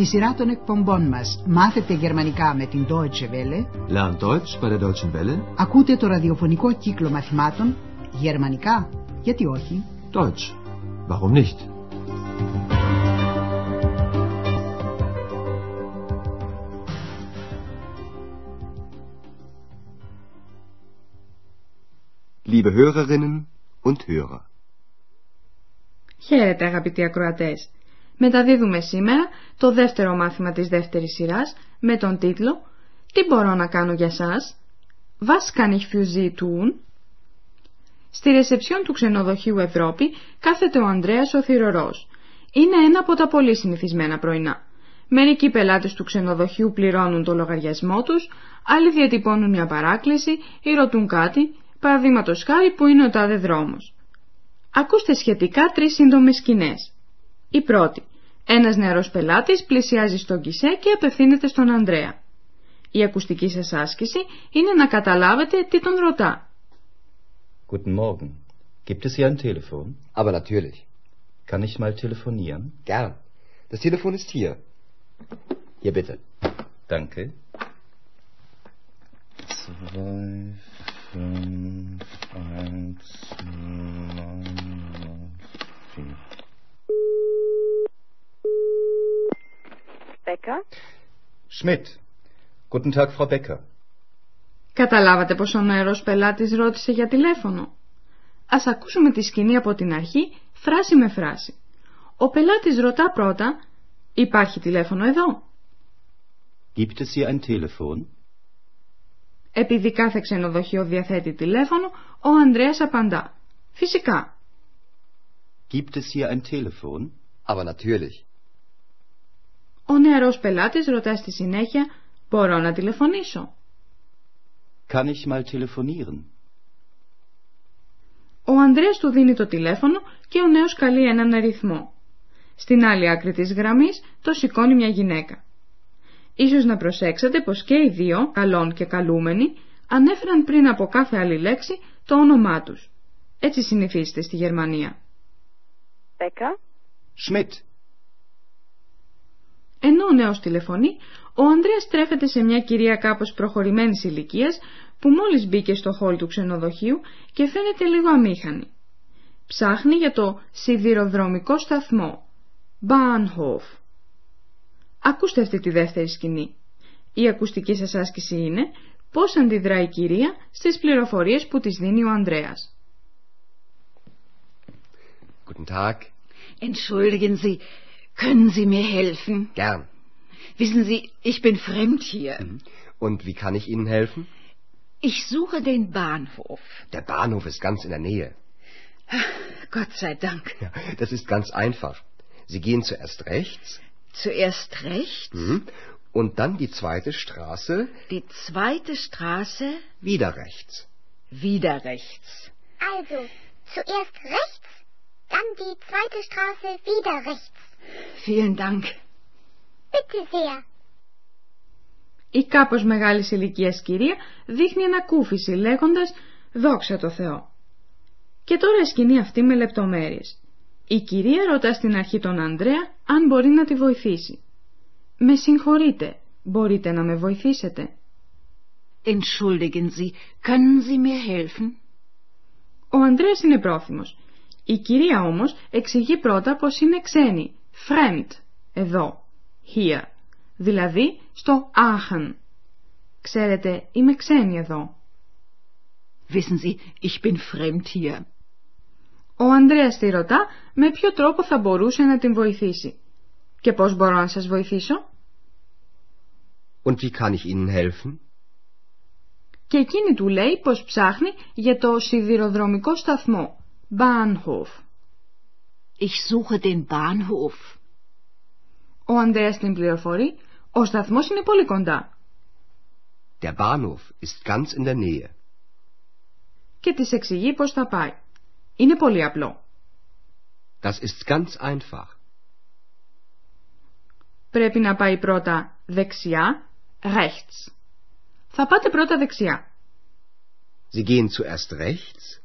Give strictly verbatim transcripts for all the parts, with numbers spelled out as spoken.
Στη σειρά των εκπομπών μας «Μάθετε γερμανικά» με την Deutsche Welle. Lern Deutsch bei der Deutschen Welle. Ακούτε το ραδιοφωνικό κύκλο μαθημάτων «Γερμανικά, γιατί όχι?» Deutsch, warum nicht? Liebe Hörerinnen und Hörer. Χαίρετε αγαπητοί ακροατές. Μεταδίδουμε σήμερα το δεύτερο μάθημα της δεύτερης σειράς με τον τίτλο «Τι μπορώ να κάνω για σας? Was kann ich für Sie tun?» Στη ρεσεψιόν του ξενοδοχείου Ευρώπη κάθεται ο Ανδρέας ο θυρωρός. Είναι ένα από τα πολύ συνηθισμένα πρωινά. Μερικοί πελάτες του ξενοδοχείου πληρώνουν το λογαριασμό τους, άλλοι διατυπώνουν μια παράκληση ή ρωτούν κάτι, παραδείγματος χάρη που είναι ο τάδε δρόμος. Ακούστε σχετικά τρεις σύντομες σκηνές. Η πρώτη. Ένας νεαρός πελάτης πλησιάζει στον γκισέ και απευθύνεται στον Ανδρέα. Η ακουστική σας άσκηση είναι να καταλάβετε τι τον ρωτά. Guten Morgen. Gibt es hier ein Telefon? Aber natürlich. Kann ich mal telefonieren? Gern. Das Telefon ist hier. Hier bitte. Danke. Zwei, fünf, eins, neun, vier. Becker? Schmidt. Guten Tag, Frau Becker. Καταλάβατε πως ο νεαρός πελάτης ρώτησε για τηλέφωνο? Ας ακούσουμε τη σκηνή από την αρχή, φράση με φράση. Ο πελάτης ρωτά πρώτα, υπάρχει τηλέφωνο εδώ? Gibt es hier ein Telefon? Επειδή κάθε ξενοδοχείο διαθέτει τηλέφωνο, ο Ανδρέας απαντά, φυσικά. Gibt es hier ein Telefon? Aber natürlich. Ο νεαρός πελάτης ρωτά στη συνέχεια, μπορώ να τηλεφωνήσω? Kann ich mal telefonieren? Ο Ανδρέας του δίνει το τηλέφωνο και ο νέος καλεί έναν αριθμό. Στην άλλη άκρη της γραμμής το σηκώνει μια γυναίκα. Ίσως να προσέξετε πως και οι δύο, καλών και καλούμενοι, ανέφεραν πριν από κάθε άλλη λέξη το όνομά τους. Έτσι συνηθίζεται στη Γερμανία. Becker? Schmidt. Ενώ ο νέος τηλεφωνεί, ο Ανδρέας στρέφεται σε μια κυρία κάπως προχωρημένης ηλικίας που μόλις μπήκε στο χόλ του ξενοδοχείου και φαίνεται λίγο αμήχανη. Ψάχνει για το σιδηροδρομικό σταθμό, Bahnhof. Ακούστε αυτή τη δεύτερη σκηνή. Η ακουστική σας άσκηση είναι πώς αντιδρά η κυρία στις πληροφορίες που της δίνει ο Ανδρέας. Guten Tag. Entschuldigen Sie, können Sie mir helfen? Gern. Wissen Sie, ich bin fremd hier. Und wie kann ich Ihnen helfen? Ich suche den Bahnhof. Der Bahnhof ist ganz in der Nähe. Gott sei Dank. Ja, das ist ganz einfach. Sie gehen zuerst rechts. Zuerst rechts? Mhm. Und dann die zweite Straße. Die zweite Straße? Wieder rechts. Wieder rechts. Also, zuerst rechts, dann die zweite Straße wieder rechts. Vielen Dank. Bitte sehr. Η κάπως μεγάλης ηλικίας κυρία δείχνει ανακούφιση λέγοντας «Δόξα τω Θεώ». Και τώρα η σκηνή αυτή με λεπτομέρειες. Η κυρία ρωτά στην αρχή τον Ανδρέα αν μπορεί να τη βοηθήσει. «Με συγχωρείτε, μπορείτε να με βοηθήσετε?» Entschuldigen Sie, können Sie mir helfen? Ο Ανδρέας είναι πρόθυμος. Η κυρία όμως εξηγεί πρώτα πως είναι ξένη, fremd, εδώ, here, δηλαδή στο Aachen. Ξέρετε, είμαι ξένη εδώ. Wissen Sie, ich bin fremd hier. Ο Ανδρέας τη ρωτά με ποιο τρόπο θα μπορούσε να την βοηθήσει. Και πώς μπορώ να σας βοηθήσω? Und wie kann ich Ihnen helfen? Και εκείνη του λέει πως ψάχνει για το σιδηροδρομικό σταθμό, Bahnhof. Ich suche den Bahnhof. Ο Ανδρέας την πληροφορεί, ο σταθμός είναι πολύ κοντά. Der Bahnhof ist ganz in der Nähe. Και της εξηγεί πως θα πάει. Είναι πολύ απλό. Das ist ganz einfach. Πρέπει να πάει πρώτα δεξιά, rechts. Θα πάτε πρώτα δεξιά. Sie gehen zuerst rechts.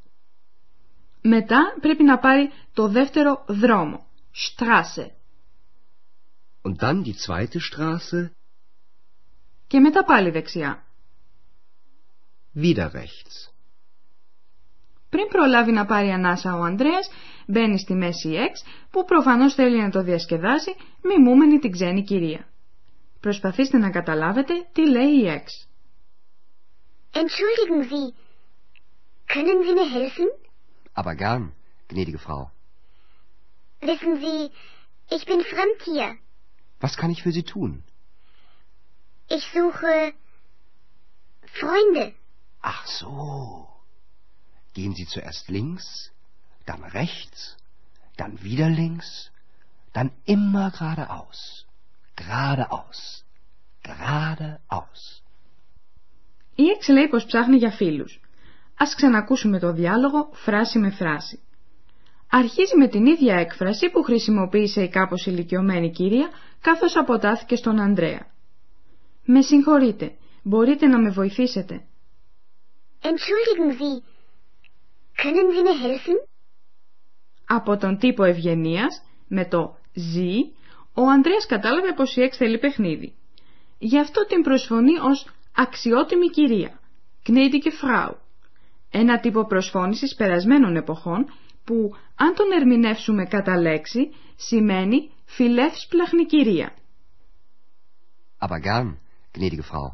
Μετά πρέπει να πάρει το δεύτερο δρόμο, Straße. Und dann die zweite Straße. Και μετά πάλι δεξιά. Wieder rechts. Πριν προλάβει να πάρει ανάσα ο Ανδρέας, μπαίνει στη μέση η Εξ, που προφανώς θέλει να το διασκεδάσει, μιμούμενη την ξένη κυρία. Προσπαθήστε να καταλάβετε τι λέει η Εξ. Entschuldigen Sie, können Sie mir helfen? Aber gern, gnädige Frau. Wissen Sie, ich bin fremd hier. Was kann ich für Sie tun? Ich suche Freunde. Ach so. Gehen Sie zuerst links, dann rechts, dann wieder links, dann immer geradeaus. Geradeaus. Geradeaus. Η Εξ λέει πως ψάχνει για φίλους. Ας ξανακούσουμε το διάλογο φράση με φράση. Αρχίζει με την ίδια έκφραση που χρησιμοποίησε η κάπως ηλικιωμένη κυρία καθώς αποτάθηκε στον Ανδρέα. Με συγχωρείτε, μπορείτε να με βοηθήσετε. Entschuldigen Sie, können Sie mir helfen? Από τον τύπο ευγενίας, με το «Sie», ο Ανδρέας κατάλαβε πως η Εξ θέλει παιχνίδι. Γι' αυτό την προσφωνεί ως αξιότιμη κυρία, gnädige Frau, ένα τύπο προσφώνησης περασμένων εποχών που, αν τον ερμηνεύσουμε κατά λέξη, σημαίνει φιλεύσπλαχνη κυρία. Aber gern, gnädige Frau.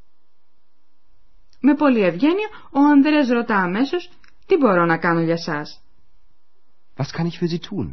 Με πολλή ευγένεια, ο Ανδρέας ρωτά αμέσως «Τι μπορώ να κάνω για σας?» Was kann ich für Sie tun?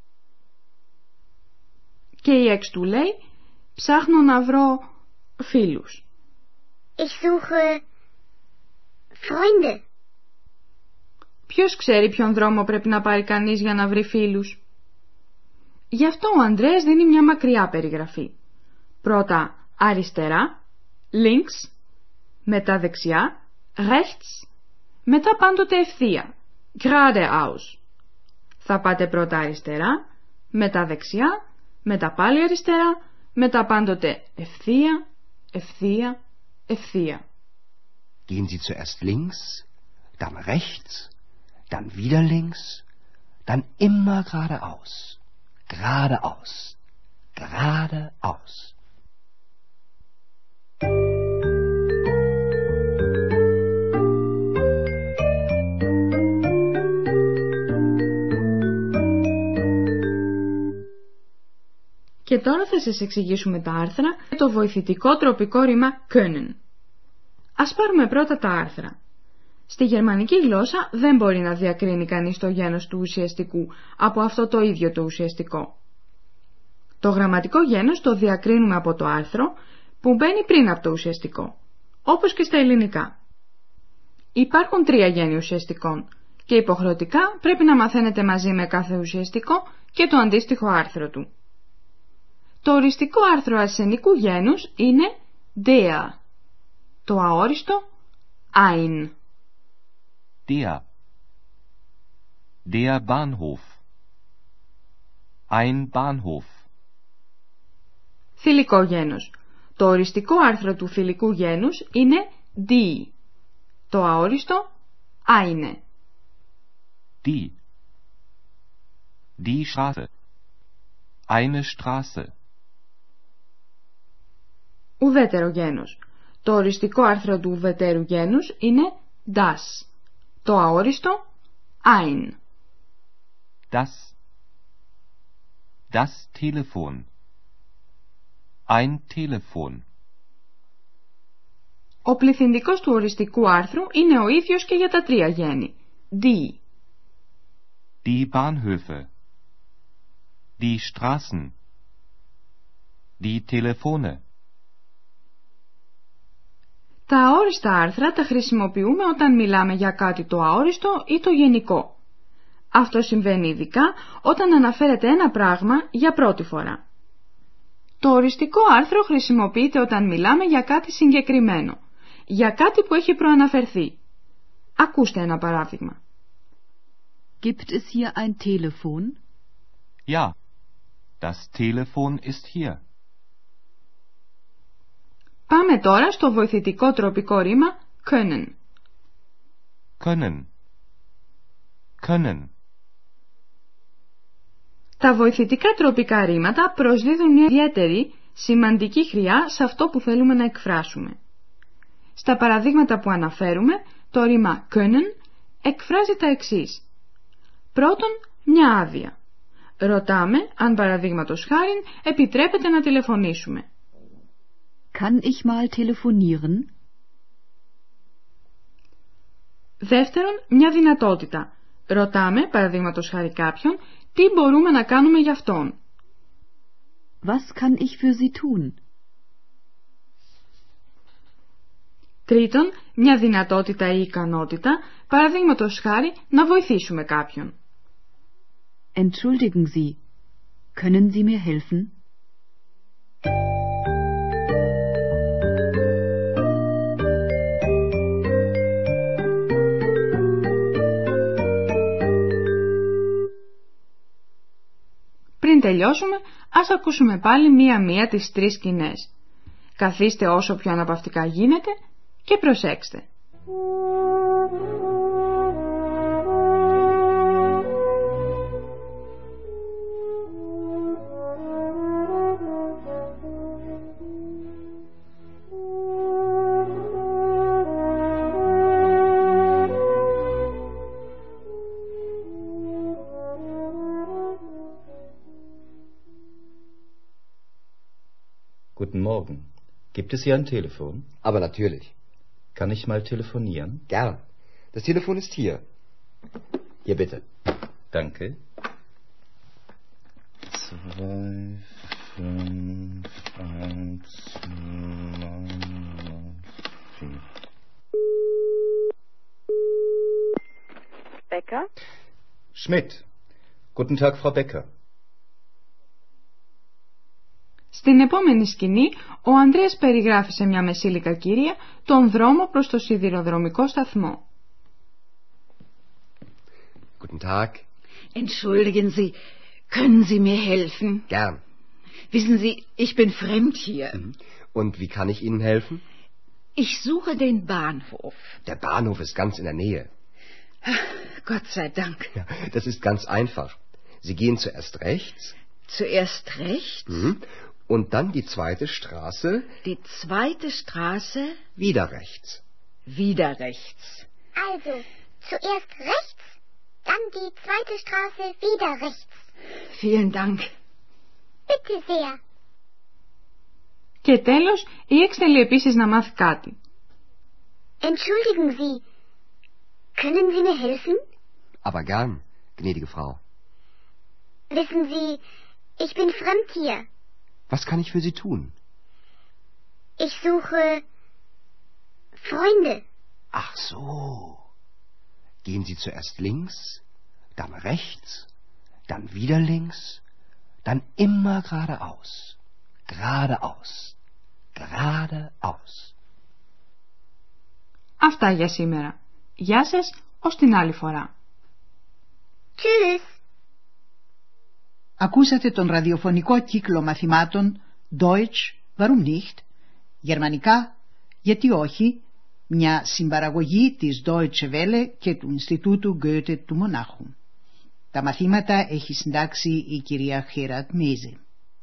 Και η Εξ του λέει «Ψάχνω να βρω φίλους». Ich suche Freunde. Ποιος ξέρει ποιον δρόμο πρέπει να πάρει κανείς για να βρει φίλους? Γι' αυτό ο Ανδρέας δίνει μια μακριά περιγραφή. Πρώτα αριστερά, links, μετά δεξιά, rechts, μετά πάντοτε ευθεία, geradeaus. Θα πάτε πρώτα αριστερά, μετά δεξιά, μετά πάλι αριστερά, μετά πάντοτε ευθεία, ευθεία, ευθεία. Gehen Sie zuerst links, dann rechts, dann wieder links, dann immer geradeaus. Geradeaus. Geradeaus. Και τώρα θα σας εξηγήσουμε τα άρθρα και το βοηθητικό τροπικό ρήμα können. Ας πάρουμε πρώτα τα άρθρα. Στη γερμανική γλώσσα δεν μπορεί να διακρίνει κανείς το γένος του ουσιαστικού από αυτό το ίδιο το ουσιαστικό. Το γραμματικό γένος το διακρίνουμε από το άρθρο που μπαίνει πριν από το ουσιαστικό, όπως και στα ελληνικά. Υπάρχουν τρία γένη ουσιαστικών και υποχρεωτικά πρέπει να μαθαίνετε μαζί με κάθε ουσιαστικό και το αντίστοιχο άρθρο του. Το οριστικό άρθρο αρσενικού γένους είναι der, το αόριστο ein. Der. Der Bahnhof. Ein Bahnhof. Θηλυκό γένος. Το οριστικό άρθρο του θηλυκού γένους είναι die, το αόριστο eine. Die. Die Straße. Eine Straße. Ουδέτερο γένος. Το οριστικό άρθρο του ουδετέρου γένους είναι das, το αόριστο ein. Das. Das Telefon. Ein Telefon. Ο πληθυντικός του οριστικού άρθρου είναι ο ίδιος και για τα τρία γένη. Die. Die Bahnhöfe. Die Straßen. Die Telefone. Τα αόριστα άρθρα τα χρησιμοποιούμε όταν μιλάμε για κάτι το αόριστο ή το γενικό. Αυτό συμβαίνει ειδικά όταν αναφέρεται ένα πράγμα για πρώτη φορά. Το οριστικό άρθρο χρησιμοποιείται όταν μιλάμε για κάτι συγκεκριμένο, για κάτι που έχει προαναφερθεί. Ακούστε ένα παράδειγμα. Gibt es hier ein Telefon? Ja, das Telefon ist hier. Πάμε τώρα στο βοηθητικό τροπικό ρήμα können. Können. Können. Τα βοηθητικά τροπικά ρήματα προσδίδουν μια ιδιαίτερη σημαντική χρειά σε αυτό που θέλουμε να εκφράσουμε. Στα παραδείγματα που αναφέρουμε, το ρήμα können εκφράζει τα εξής. Πρώτον, μια άδεια. Ρωτάμε αν παραδείγματος χάριν επιτρέπεται να τηλεφωνήσουμε. Kann ich mal telefonieren? Δεύτερον, μια δυνατότητα. Ρωτάμε, παραδείγματος χάρη κάποιον, τι μπορούμε να κάνουμε για αυτόν. Was kann ich für Sie tun? Τρίτον, μια δυνατότητα ή ικανότητα, παραδείγματος χάρη να βοηθήσουμε κάποιον. Entschuldigen Sie, können Sie mir helfen? Πριν τελειώσουμε, ας ακούσουμε πάλι μία-μία τις τρεις σκηνές. Καθίστε όσο πιο αναπαυτικά γίνεται και προσέξτε. Guten Morgen. Gibt es hier ein Telefon? Aber natürlich. Kann ich mal telefonieren? Gern. Das Telefon ist hier. Hier bitte. Danke. Zwei, fünf, eins, neun, vier. Becker? Schmidt. Guten Tag, Frau Becker. Στην επόμενη σκηνή, ο Ανδρέας περιγράφει σε μια μεσήλικα κυρία τον δρόμο προς το σιδηροδρομικό σταθμό. Guten Tag. Entschuldigen Sie, können Sie mir helfen? Gern. Wissen Sie, ich bin fremd hier. Und wie kann ich Ihnen helfen? Ich suche den Bahnhof. Der Bahnhof ist ganz in der Nähe. Gott sei Dank. Ja, das ist ganz einfach. Sie gehen zuerst rechts. Zuerst rechts? Mhm. Und dann die zweite Straße. Die zweite Straße? Wieder rechts. Wieder rechts. Also, zuerst rechts, dann die zweite Straße wieder rechts. Vielen Dank. Bitte sehr. Και τέλος, η Εξ θέλει επίσης να μάθει κάτι. Entschuldigen Sie, können Sie mir helfen? Aber gern, gnädige Frau. Wissen Sie, ich bin fremd hier. Was kann ich für Sie tun? Ich suche Freunde. Ach so. Gehen Sie zuerst links, dann rechts, dann wieder links, dann immer geradeaus. Geradeaus. Geradeaus. Αυτά για σήμερα. Γεια σας, ως την άλλη φορά. Tschüss. Ακούσατε τον ραδιοφωνικό κύκλο μαθημάτων Deutsch, warum nicht? Γερμανικά, γιατί όχι? Μια συμπαραγωγή της Deutsche Welle και του Ινστιτούτου Goethe του Μονάχου. Τα μαθήματα έχει συντάξει η κυρία Χέρατ Μέζε.